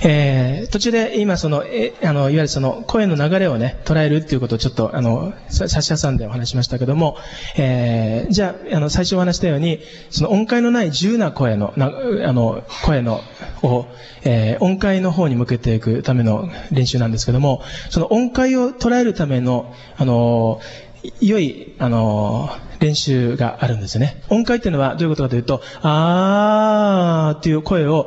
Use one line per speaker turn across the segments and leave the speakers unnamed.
途中で今いわゆるその声の流れをね、捉えるっていうことをちょっと差し挟んでお話しましたけども、じゃあ、最初お話したように、その音階のない自由な声の、音階の方に向けていくための練習なんですけども、その音階を捉えるための、良い、練習があるんですよね。音階っていうのはどういうことかというと、あーっていう声を、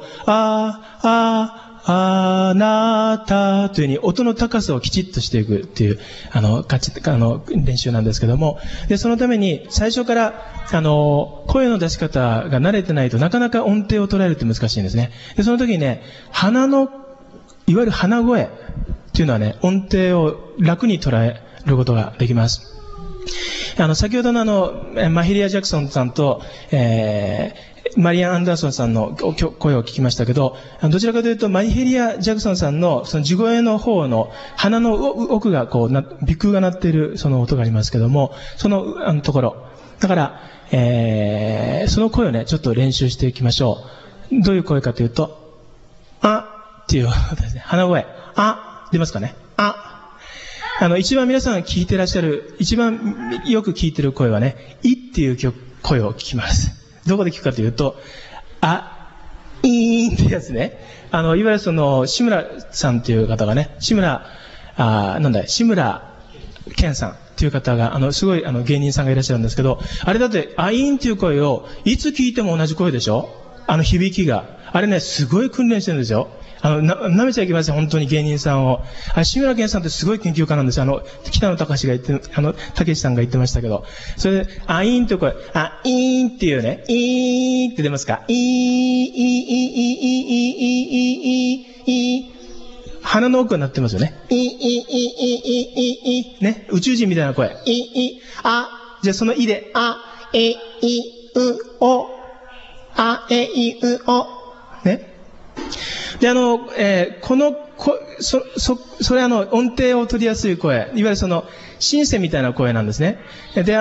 あなたというふうに音の高さをきちっとしていくっていう、練習なんですけども、で、そのために最初から、声の出し方が慣れてないとなかなか音程を捉えるって難しいんですね。で、その時にね、いわゆる鼻声っていうのはね、音程を楽に捉えることができます。先ほどのマヒリア・ジャクソンさんと、マリアン・アンダーソンさんの声を聞きましたけど、どちらかというとマヒリア・ジャクソンさんのその地声の方の鼻の奥が鼻腔が鳴っているその音がありますけども、そのところ。だから、その声をね、ちょっと練習していきましょう。どういう声かというと、あっていう音ですね。鼻声。あ、出ますかね。あ。一番皆さん聞いてらっしゃる、一番よく聞いてる声はね、いっていう声を聞きます。どこで聞くかというと、いーんってやつね。いわゆる志村さんっていう方がね、志村けんさんっていう方が、すごい芸人さんがいらっしゃるんですけど、あれだって、いーんっていう声を、いつ聞いても同じ声でしょ？響きが。あれね、すごい訓練してるんですよ。舐めちゃいけません、本当に芸人さんを。志村けんさんってすごい研究家なんですよ。北野隆が言って、たけしさんが言ってましたけど。それで、いーんって声、いーんっていうね、いーって出ますか？鼻の奥になってますよね。ね、宇宙人みたいな声。じゃあそのいで、ね。で、それ音程を取りやすい声、いわゆるシンセみたいな声なんですね。で、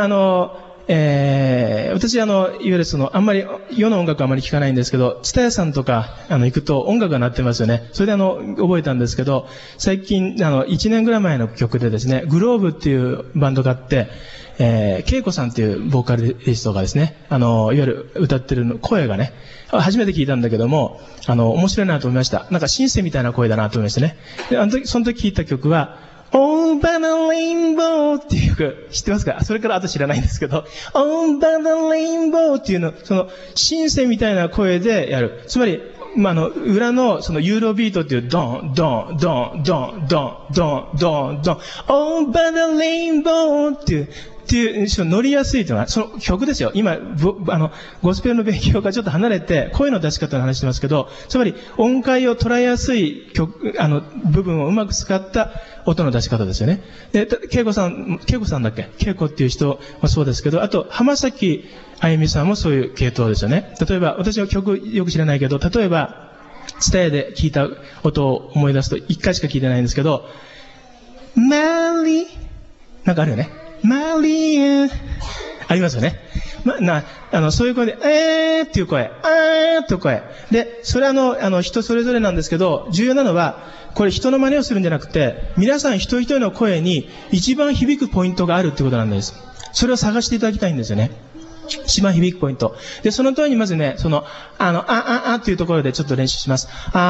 私、いわゆるあんまり、世の音楽はあまり聞かないんですけど、ツタヤさんとか、行くと音楽が鳴ってますよね。それで覚えたんですけど、最近、1年ぐらい前の曲でですね、グローブっていうバンドがあって、恵子さんっていうボーカリストがですね、いわゆる歌ってる声がね、初めて聞いたんだけども、面白いなと思いました。なんかシンセみたいな声だなと思いましたね。で、その時聞いた曲は、Over the Rainbow っていう曲、知ってますか？それからあと知らないんですけど、Over the Rainbow っていうの、シンセみたいな声でやる。つまり、裏のユーロビートっていうドン、ドン、ドン、ドン、ドン、ドン、ドン、ドン、Over the Rainbow っていう、乗りやすいというのは、その曲ですよ。今、ゴスペルの勉強からちょっと離れて、声の出し方の話してますけど、つまり、音階を捉えやすい部分をうまく使った音の出し方ですよね。で、恵子さんだっけ？恵子っていう人もそうですけど、あと、浜崎あゆみさんもそういう系統ですよね。例えば、私は曲よく知らないけど、例えば、ツタヤで聞いた音を思い出すと、一回しか聞いてないんですけど、マリー、なんかあるよね。マリー、ありますよね。そういう声で、っていう声、っていう声。で、それは人それぞれなんですけど、重要なのは、これ人の真似をするんじゃなくて、皆さん一人一人の声に一番響くポイントがあるっていうことなんです。それを探していただきたいんですよね。一番響くポイント。で、その通りにまずね、っていうところでちょっと練習します。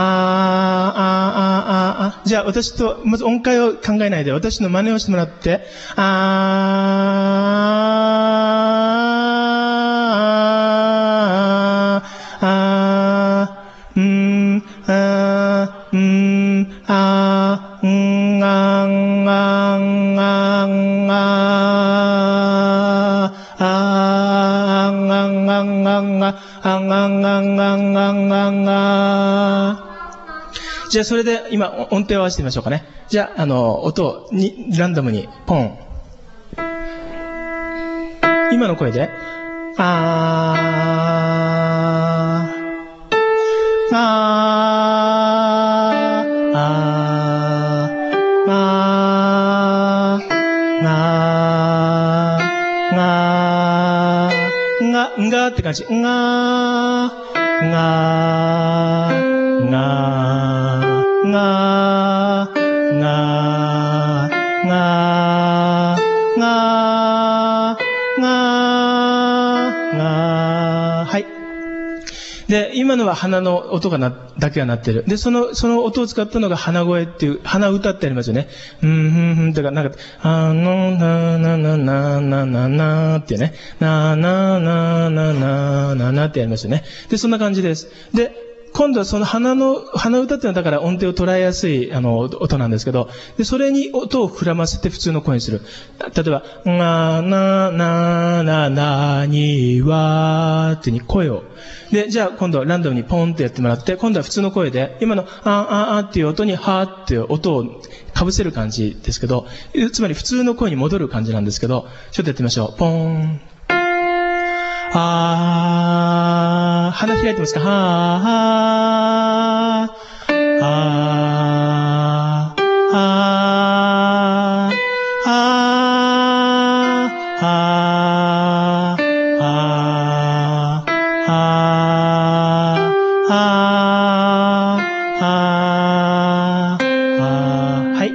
じゃあ私と、まず音階を考えないで、私の真似をしてもらって、じゃあそれで今音程を合わせてみましょうかね。じゃあ音をランダムにポン。今の声でんがって感じ。んがで、今のは鼻の音がだけが鳴ってる。で、その音を使ったのが鼻声っていう、鼻歌ってありますよね。とか、なんか、なななななななってね、なななななななってやりますよね。で、そんな感じです。で、今度はその鼻歌っていうのはだから音程を捉えやすい音なんですけど、で、それに音を膨らませて普通の声にする。例えば、なななななにわーってに声を。で、じゃあ今度はランダムにポンってやってもらって、今度は普通の声で、今のあっていう音にはーっていう音を被せる感じですけど、つまり普通の声に戻る感じなんですけど、ちょっとやってみましょう。ポーン。鼻開いてますか？はい。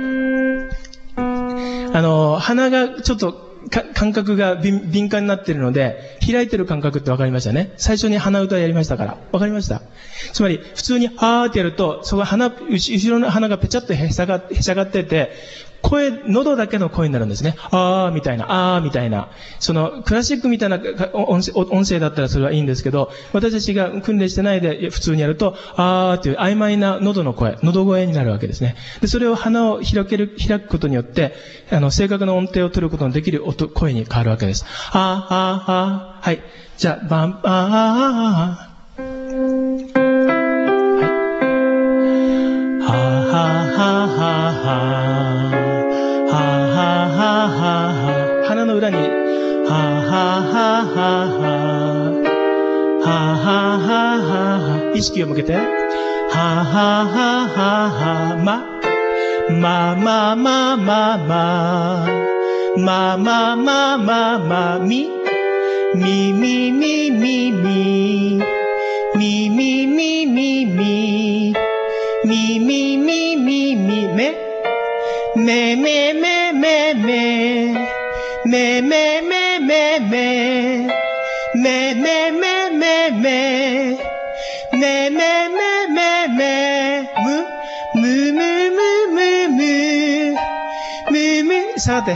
鼻がちょっと感覚が敏感になっているので、開いてる感覚って分かりましたね。最初に鼻歌やりましたから。分かりました？つまり、普通にはーってやると、そこ後ろの鼻がぺちゃっとへしゃがってて、喉だけの声になるんですね。みたいな、みたいな。クラシックみたいな音声だったらそれはいいんですけど、私たちが訓練してないで普通にやると、っていう曖昧な喉声になるわけですね。で、それを鼻を開くことによって、正確な音程を取ることのできる声に変わるわけです。はい。じゃあ、バン、はい。鼻の裏に、意識を向けて、下がって、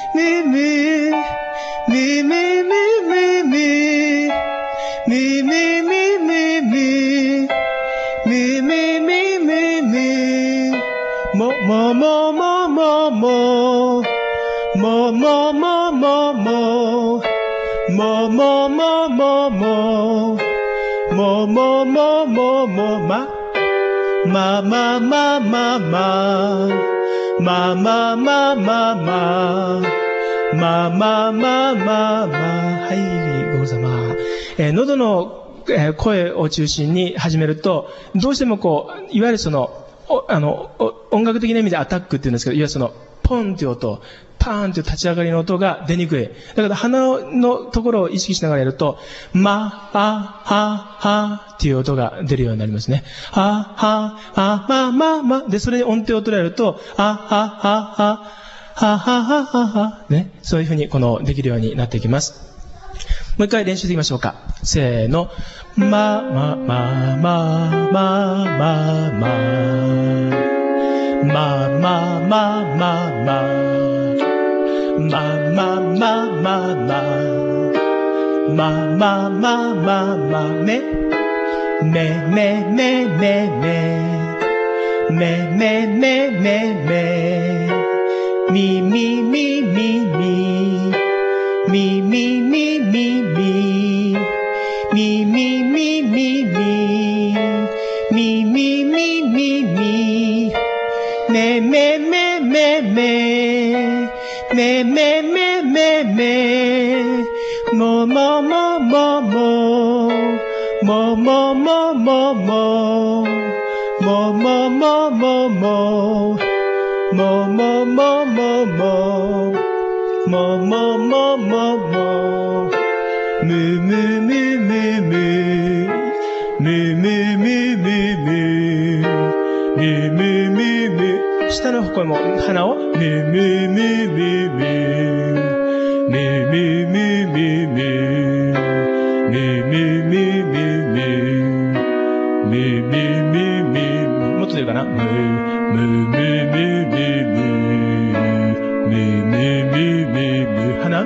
はい、ご苦労様。喉の声を中心に始めると、どうしてもいわゆる音楽的な意味でアタックって言うんですけど、いわゆるポンっていう音、パーンっていう立ち上がりの音が出にくい。だから鼻のところを意識しながらやると、っていう音が出るようになりますね。で、それで音程を取られると、ね、そういうふうにできるようになっていきます。もう一回練習していきましょうか。せーの。下の声も鼻をもっと出るかな鼻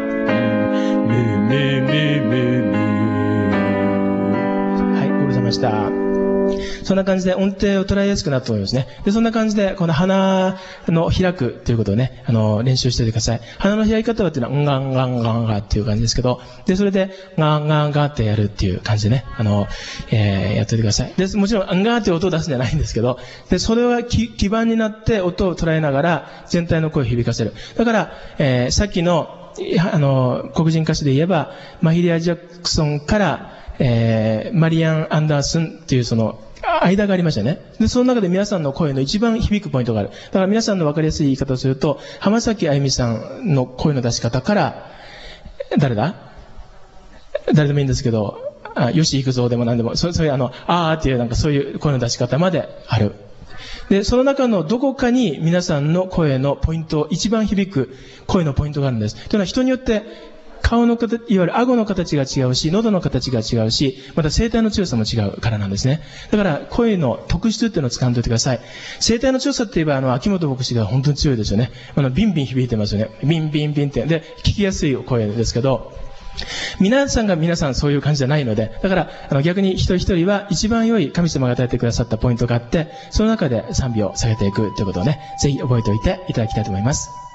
はい、ご苦労様でした。そんな感じで音程を捉えやすくなったと思いますね。で、そんな感じで、この鼻の開くということをね、練習しておいてください。鼻の開き方はっていうのは、んがんがんがんがっていう感じですけど、で、それで、がんがんがってやるっていう感じでね、やっておいてください。で、もちろん、んがーって音を出すんじゃないんですけど、で、それが基盤になって音を捉えながら、全体の声を響かせる。だから、さっきの、黒人歌手で言えば、マヒリア・ジャクソンから、マリアン・アンダースンっていうその、間がありましたね。で、その中で皆さんの声の一番響くポイントがある。だから皆さんの分かりやすい言い方をすると、浜崎あゆみさんの声の出し方から、誰でもいいんですけど、吉幾三でも何でも、そういうあーっていうなんかそういう声の出し方まである。で、その中のどこかに皆さんの声のポイント、一番響く声のポイントがあるんです。というのは人によって、顔の形、いわゆる顎の形が違うし、喉の形が違うし、また声帯の強さも違うからなんですね。だから声の特質っていうのを掴んでおいてください。声帯の強さって言えば秋元牧師が本当に強いですよね。ビンビン響いてますよね。ビンビンビンって。で、聞きやすい声ですけど、皆さんそういう感じじゃないので、だから逆に一人一人は一番良い神様が与えてくださったポイントがあって、その中で賛美を下げていくということをね、ぜひ覚えておいていただきたいと思います。